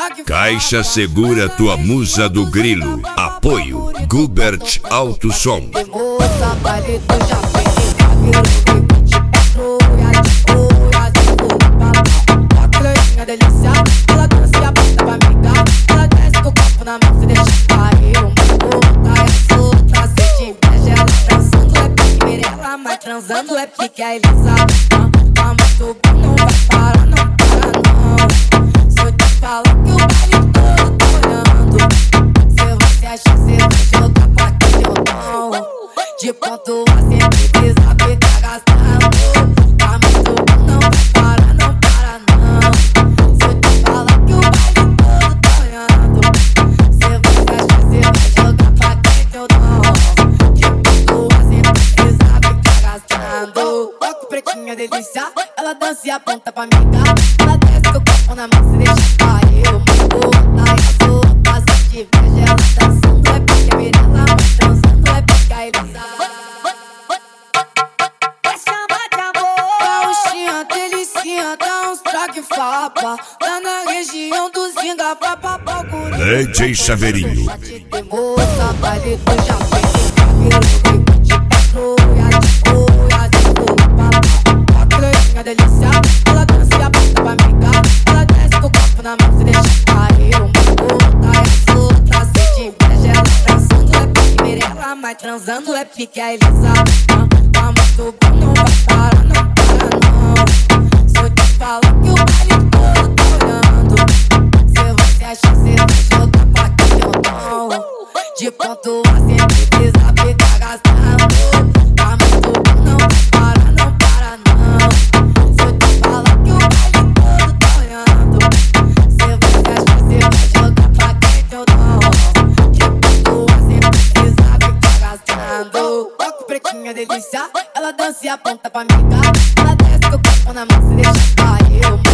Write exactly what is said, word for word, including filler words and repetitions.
Caixa Segura, tua musa do grilo. Apoio Gubert Alto Som. Ela dança e aponta pra me dar. Ela desce com o copo na mão, se deixa cair. Uma gota é solta, sente inveja. Ela dançando é pique Mirella, mas transando é pique a Elisa. Tá muito bom, não vai parar, não para não. Se eu te falar que o baile todo tá olhando, cê vai se achar, cê vai jogar pra quem eu não. De ponto a sempre precisa ficar gastando. Tá muito bom, não vai parar, não para não. Se eu te falar que o baile todo tá olhando, cê vai se achar, cê vai jogar pra quem eu não. De ponto a sempre precisa ficar gastando. Toco pretinha delícia, ela dança e aponta pra me dar. Ela desce com o copo na mão, se deixa cair. Uma gota e a solta, sente inveja. Ela dançando é pique a Mirella, mas transando é pique a Elisa. Vai chamar de amor. Gauchinha, delicinha, dá uns traque fapa. Tá na região do Zinga, pra papau com D J Chaveirinho. tem moça, baile do Japim. Virou de patrulha, de cuia, de culpa. A cretinha delícia, ela dança e aponta pra me dar. Ela desce com o copo na mão, se deixa cair. Uma gota é solta, sente inveja. Ela dançando é pique Mirella, mas transando é pique a Elisa. Tá muito bom, não vai parar, não para não. Se eu te falar que o baile todo tá olhando, cê vai se achar, cê vai jogar pra quem eu não. De ponto a sempre precisa ficar gastando. Tá muito bom, não vai parar, não para não. Se eu te falar que o baile todo tá olhando, cê vai se achar, cê vai jogar pra quem eu não. De ponto a sempre precisa ficar gastando. Toco pretinha delícia, ela dança e aponta pra me dar. Ela desce com o copo na mão, se deixa cair.